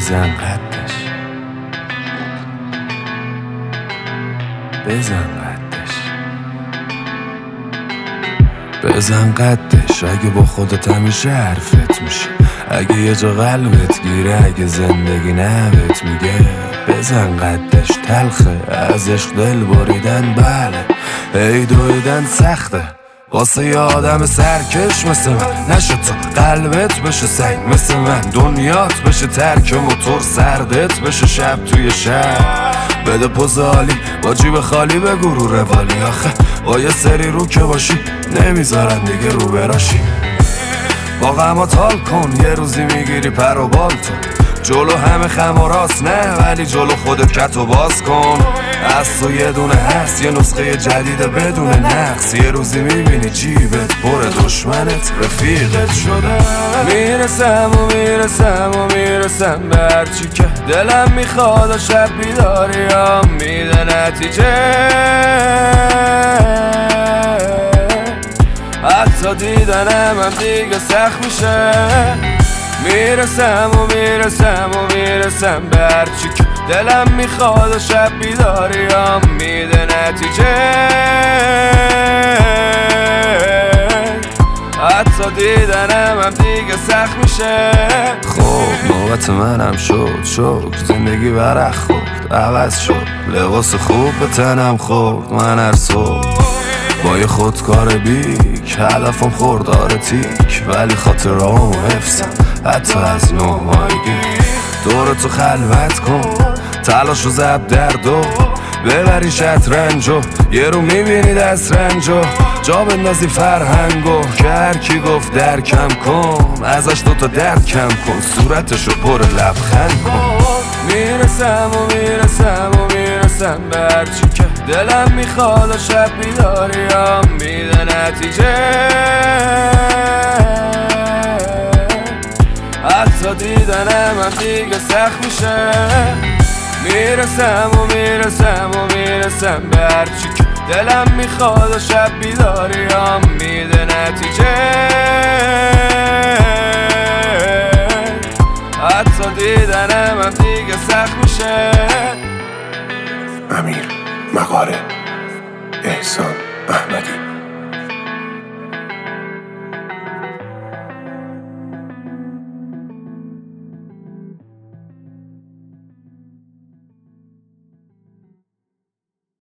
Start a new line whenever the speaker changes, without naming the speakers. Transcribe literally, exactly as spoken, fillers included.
بزن قدش، بزن قدش، بزن قدش. اگه با خودت همیشه حرفت میشه، اگه یه جا قلبت گیره، اگه زندگی نبت میگه بزن قدش. تلخه از عشق دل بریدن، بله هی دویدن سخته واسه یه آدم سرکش مثل من. نشه تو قلبت بشه سنگ مثل من، دنیات بشه ترک موتور، سردت بشه شب توی شب. بده پوزالی با جیب خالی بگو رو روالی، آخه با یه سری رو که باشی نمیذارن دیگه رو براشی. با غمات حال کن، یه روزی میگیری پر و بال تو. جلو همه خم و راست نه، ولی جلو خودت کتو باز کن. از تو یه دونه هست، یه نسخه جدیده بدون نقص. یه روزی میبینی جیبت پر دشمنت رفیقت شده. میرسم و میرسم و میرسم به هرچی که دلم میخواد و شب بیداریم میده نتیجه. حتی دیدنم هم دیگه سخت میشه. میرسم و میرسم و میرسم به هرچی که دلم میخواد و شب بیداریم میده نتیجه. حتی دیدنم هم دیگه سخت میشه. خب نوبت منم شد، شد زندگی برق خورد، عوض شد لباس خوب به تنم خورد. من هر صبح با یه خودکار بیک، هدفم خوردار تیک، ولی خاطرامو حفظم حتی از نه ماهگی. دورتو خلوت کن، تلاش و زب دردو ببری شطرنجو. یه رو میبینی دست رنجو، جا بندازی فرهنگو. که هرکی گفت درکم کن، ازش دوتا درد کم کن، صورتشو پر لبخند کن. میرسم و میرسم و میرسم به هرچی که دلم میخواد و شب بیداریم میده نتیجه. حتی دیدنم هم دیگه سخت میشه. میرسم و میرسم و میرسم به هرچی که دلم میخواد و شب بیداریم میده نتیجه. حتی دیدنم هم دیگه سخت میشه.
امیر مقاله، احسان احمدی.